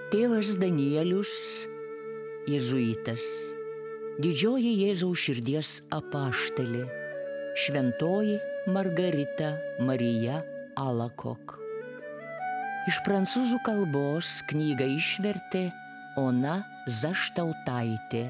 Tėvas Danielius, jėzuitas, didžioji Jėzaus širdies apaštalė, šventoji Margarita Marija Alacoque. Iš prancūzų kalbos knygą išvertė Ona Zaštautaitė.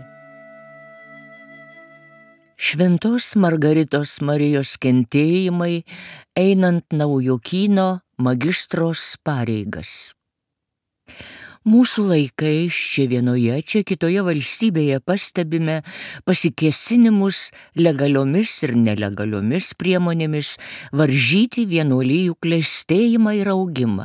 Šventos Margaritos Marijos kentėjimai einant Naujokyno magistros pareigas. Mūsų laikais čia vienoje, čia kitoje valstybėje pastebime pasikėsinimus legaliomis ir nelegaliomis priemonėmis varžyti vienuolijų klestėjimą ir augimą.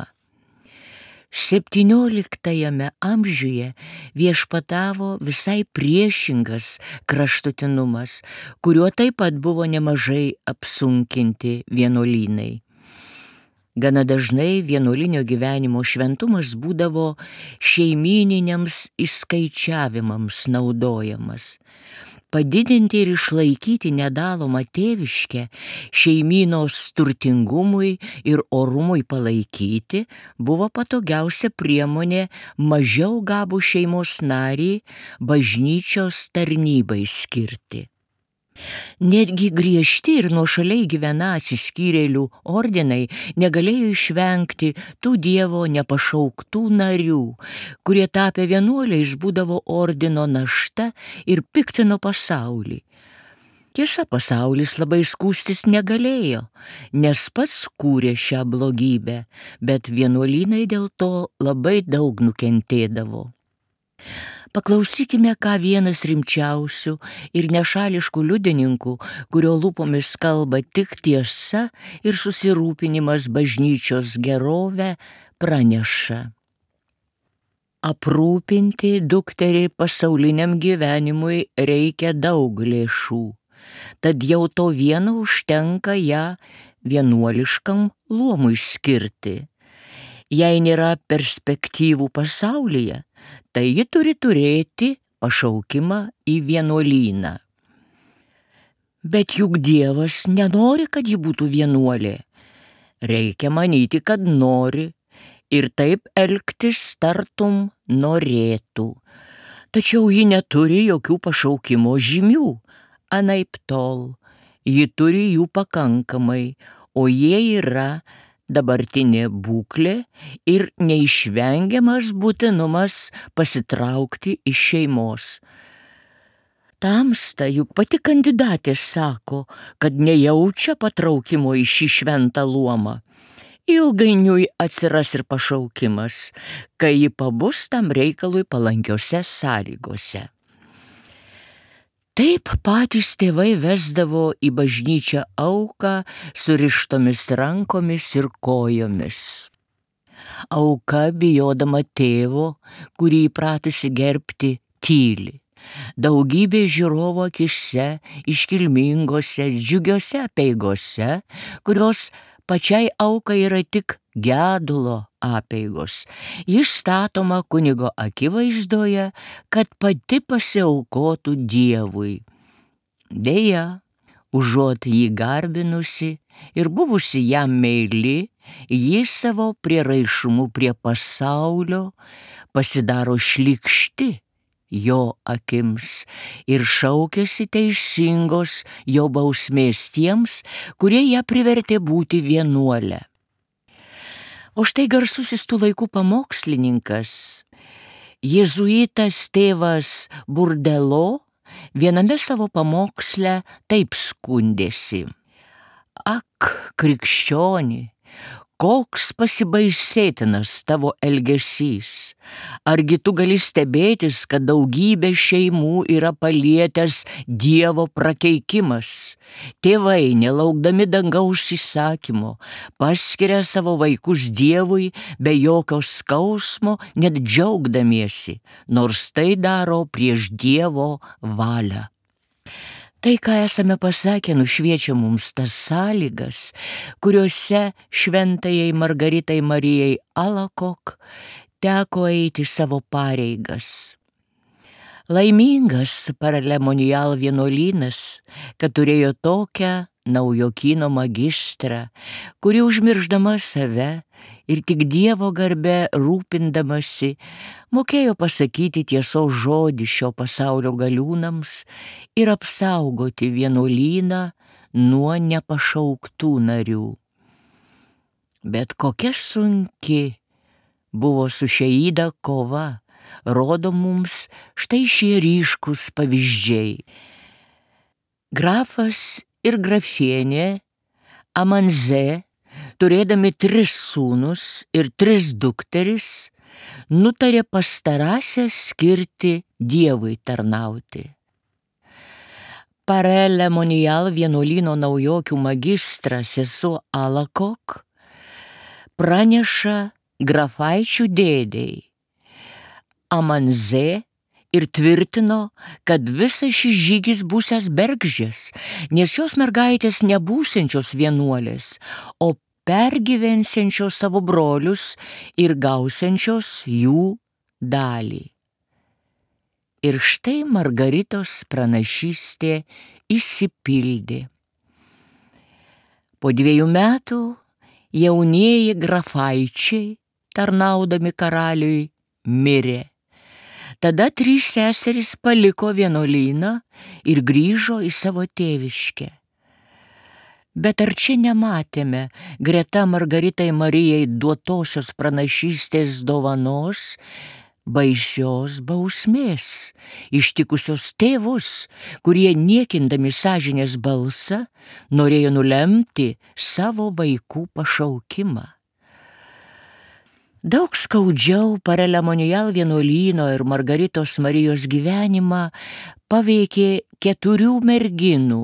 17 amžiuje viešpatavo visai priešingas kraštutinumas, kuriuo taip pat buvo nemažai apsunkinti vienuolynai. Gana dažnai vienuolinio gyvenimo šventumas būdavo šeimyniniams išskaičiavimams naudojamas. Padidinti ir išlaikyti nedalomą tėviškę šeimynos turtingumui ir orumui palaikyti buvo patogiausia priemonė mažiau gabų šeimos narį bažnyčios tarnybai skirti. Netgi griežti ir nuošaliai gyvena atsiskyrėlių ordinai negalėjo išvengti tų Dievo nepašauktų narių, kurie tapę vienuoliais būdavo ordino našta ir piktino pasaulį. Tiesa, pasaulis labai skųstis negalėjo, nes pats kūrė šią blogybę, bet vienuolynai dėl to labai daug nukentėdavo. Paklausykime, ką vienas rimčiausių ir nešališkų liudininkų, kurio lūpomis kalba tik tiesa ir susirūpinimas bažnyčios gerove, praneša. Aprūpinti dukterį pasauliniam gyvenimui reikia daug lėšų, tad jau to vieno užtenka ją vienuoliškam luomui skirti. Jei nėra perspektyvų pasaulyje, tai ji turi turėti pašaukimą į vienuolyną. Bet juk Dievas nenori, kad ji būtų vienuolė. Reikia manyti, kad nori ir taip elgtis tartum norėtų. Tačiau ji neturi jokių pašaukimo žymių, anaiptol. Ji turi jų pakankamai, o jie yra dabartinė būklė ir neišvengiamas būtinumas pasitraukti iš šeimos. Tamsta, juk pati kandidatė sako, kad nejaučia patraukimo į šį šventą luomą. Ilgainiui atsiras ir pašaukimas, kai ji pabus tam reikalui palankiose sąlygose. Taip patys tėvai vesdavo į bažnyčią auką surištomis rankomis ir kojomis. Auka, bijodama tėvo, kurį įpratusi gerbti, tyli. Daugybė žiūrovų akise, iškilmingose, džiugiose apeigose, kurios pačiai aukai yra tik gedulo apeigos. Jis statoma kunigo akivaizdoje, kad pati pasiaukotų Dievui. Deja, užuot jį garbinusi ir buvusi jam meili, ji savo prieraišumu prie pasaulio pasidaro šlykšti jo akims ir šaukiasi teisingos jo bausmės tiems, kurie ją privertė būti vienuole. O štai garsusis tų laikų pamokslininkas, jėzuitas tėvas Burdelo, viename savo pamoksle taip skundėsi. Ak, krikščioni, koks pasibaisėtinas tavo elgesys! Argi tu gali stebėtis, kad daugybė šeimų yra palietęs Dievo prakeikimas? Tėvai, nelaukdami dangaus įsakymo, paskiria savo vaikus Dievui be jokio skausmo, net džiaugdamiesi, nors tai daro prieš Dievo valią. Tai, ką esame pasakę, nušviečia mums tas sąlygas, kuriuose šventajai Margaritai Marijai Alacoque teko eiti savo pareigas. Laimingas Paralemonial vienuolynas, kad turėjo tokią Naujokyno magistrą, kuri užmirždama save ir tik Dievo garbe rūpindamasi mokėjo pasakyti tiesos žodį šio pasaulio galiūnams ir apsaugoti vienuolyną nuo nepašauktų narių. Bet kokia sunki buvo su šia yda kova, rodo mums štai šie ryškūs pavyzdžiai. Grafas ir grafienė Amanzė, turėdami 3 sūnus ir 3 dukteris, nutarė pastarąsias skirti Dievui tarnauti. Parelemonial vienuolyno naujokių magistras sesuo Alakok praneša grafaičių dėdei Amanzė ir tvirtino, kad visas šis žygis būsias bergždžias, nes šios mergaitės nebūsiančios vienuolės, o pergyvensiančios savo brolius ir gausiančios jų dalį. Ir štai Margaritos pranašystė išsipildė. Po 2 metų jaunieji grafaičiai, tarnaudami karaliui, mirė. Tada 3 seserys paliko vienuolyną ir grįžo į savo tėviškę. Bet ar čia nematėme greta Margaritai Marijai duotosios pranašystės dovanos baisios bausmės, ištikusios tėvus, kurie niekindami sąžinės balsą norėjo nulemti savo vaikų pašaukimą? Daug skaudžiau Parelemonial vienuolyno ir Margaritos Marijos gyvenimą paveikė 4 merginų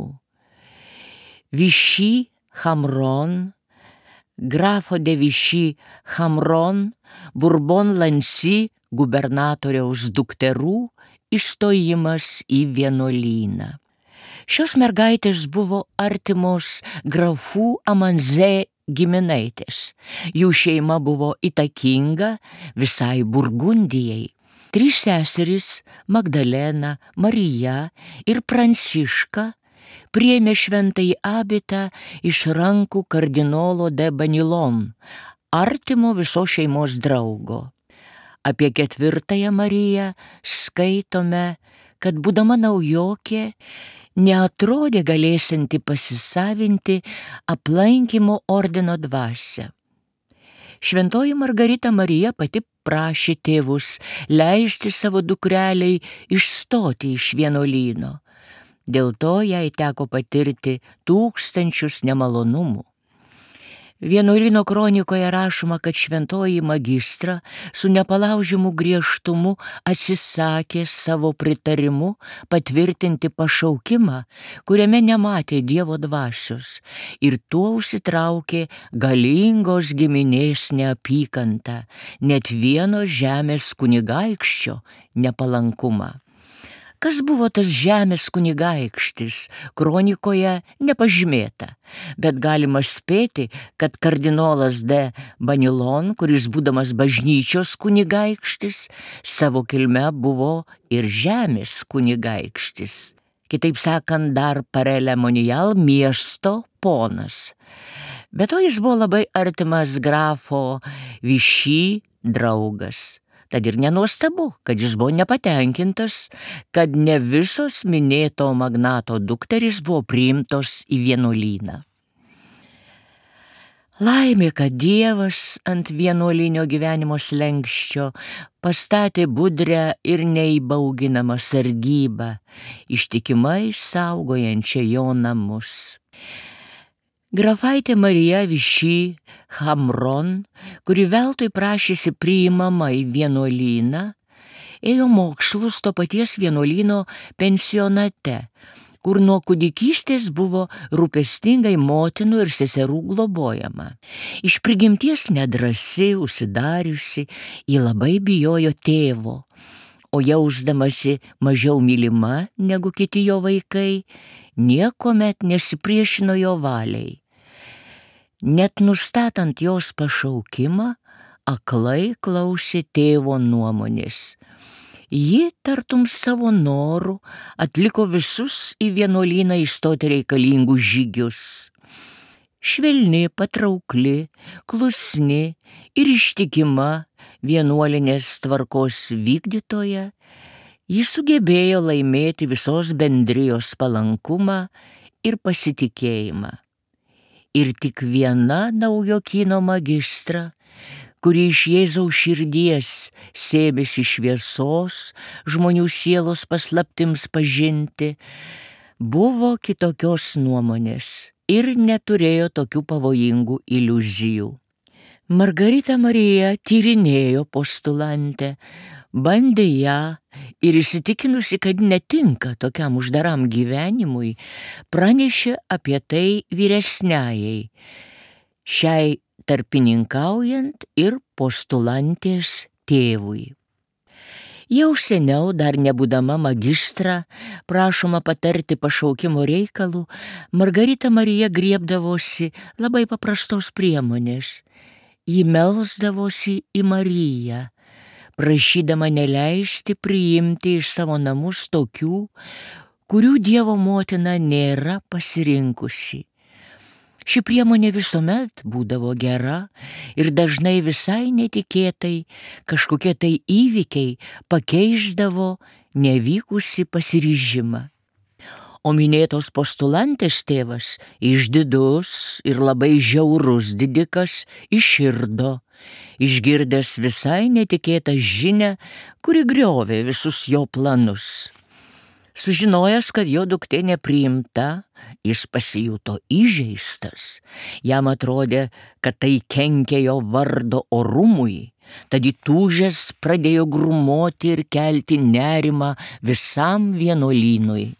– Vichy Hamron, grafo de Vichy Hamron, Bourbon Lancy gubernatoriaus dukterų įstojimas į vienuolyną. Šios mergaitės buvo artimos grafų Amanzė giminaitės. Jų šeima buvo įtakinga visai Burgundijai. 3 seserys Magdalena, Marija ir Pranciška priėmė šventąjį abitą iš rankų kardinolo de Banilon, artimo visos šeimos draugo. Apie 4 Mariją skaitome, kad būdama naujokė, neatrodė galėsianti pasisavinti aplankymo ordino dvasią. Šventoji Margarita Marija pati prašė tėvus leisti savo dukreliai išstoti iš vienuolyno. Dėl to jai teko patirti 1000 nemalonumų. Vienuolyno kronikoje rašoma, kad šventoji magistra su nepalaužiamu griežtumu atsisakė savo pritarimu patvirtinti pašaukimą, kuriame nematė Dievo dvasios, ir tuo užsitraukė galingos giminės neapykantą, net vieno žemės kunigaikščio nepalankumą. Kas buvo tas žemės kunigaikštis, kronikoje nepažymėta, bet galima spėti, kad kardinolas de Banilon, kuris būdamas bažnyčios kunigaikštis, savo kilme buvo ir žemės kunigaikštis. Kitaip sakant, dar Parelemonial miesto ponas. Be to jis buvo labai artimas grafo Vichy draugas. Tad ir nenuostabu, kad jis buvo nepatenkintas, kad ne visos minėto magnato dukterys buvo priimtos į vienuolyną. Laimė, kad Dievas ant vienuolinio gyvenimo slenksčio pastatė budrią ir neįbauginamą sargybą, ištikimai saugojančią jo namus. Grafaitė Marija Vichy Hamron, kuri veltui prašėsi priimama į vienuolyną, ėjo mokslus to paties vienuolyno pensionate, kur nuo kūdikystės buvo rūpestingai motinų ir seserų globojama. Iš prigimties nedrąsi, užsidariusi, ji labai bijojo tėvo, o jausdamasi mažiau mylima negu kiti jo vaikai, niekuomet nesipriešino jo valiai. Net nustatant jos pašaukimą, aklai klausė tėvo nuomonės. Ji tartum savo norų atliko visus į vienuolyną įstoti reikalingus žygius. Švelni, patraukli, klusni ir ištikima vienuolinės tvarkos vykdytoja, ji sugebėjo laimėti visos bendrijos palankumą ir pasitikėjimą. Ir tik viena naujokyno magistra, kuri iš Jėzaus širdies sėmėsi šviesos žmonių sielos paslaptims pažinti, buvo kitokios nuomonės ir neturėjo tokių pavojingų iliuzijų. Margarita Marija tyrinėjo postulantę, bandė ją ir įsitikinusi, kad netinka tokiam uždaram gyvenimui, pranešė apie tai vyresniajai, šiai tarpininkaujant ir postulantės tėvui. Jau seniau, dar nebūdama magistra, prašoma patarti pašaukimo reikalų, Margarita Marija griebdavosi labai paprastos priemonės. Ji melsdavosi į Mariją, prašydama neleisti priimti iš savo namus tokių, kurių Dievo motina nėra pasirinkusi. Ši priemonė visuomet būdavo gera ir dažnai visai netikėtai kažkokie tai įvykiai pakeisdavo nevykusi pasiryžimą. O minėtos postulantės tėvas, išdidus ir labai žiaurus didikas, iširdo, išgirdęs visai netikėtą žinią, kuri griovė visus jo planus. Sužinojęs, kad jo duktė nepriimta, jis pasijuto įžeistas. Jam atrodė, kad tai kenkė jo vardo orumui, tad įtūžęs pradėjo grumoti ir kelti nerimą visam vienuolynui.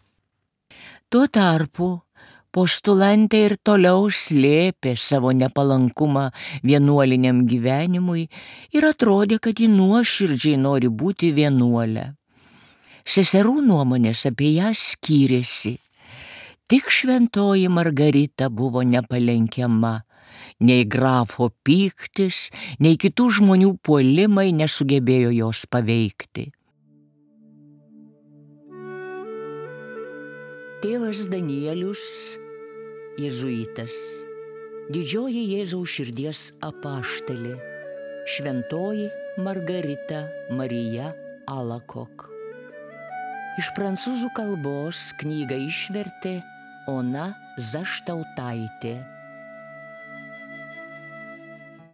Tuo tarpu postulantė ir toliau slėpė savo nepalankumą vienuoliniam gyvenimui ir atrodė, kad ji nuoširdžiai nori būti vienuolė. Seserų nuomonės apie ją skyrėsi. Tik šventoji Margarita buvo nepalenkiama. Nei grafo pyktis, nei kitų žmonių puolimai nesugebėjo jos paveikti. Tėvas Danielius, jėzuitas, didžioji Jėzaus širdies apaštalė, šventoji Margarita Marija Alacoque. Iš prancūzų kalbos knygą išvertė Ona Zaštautaitė.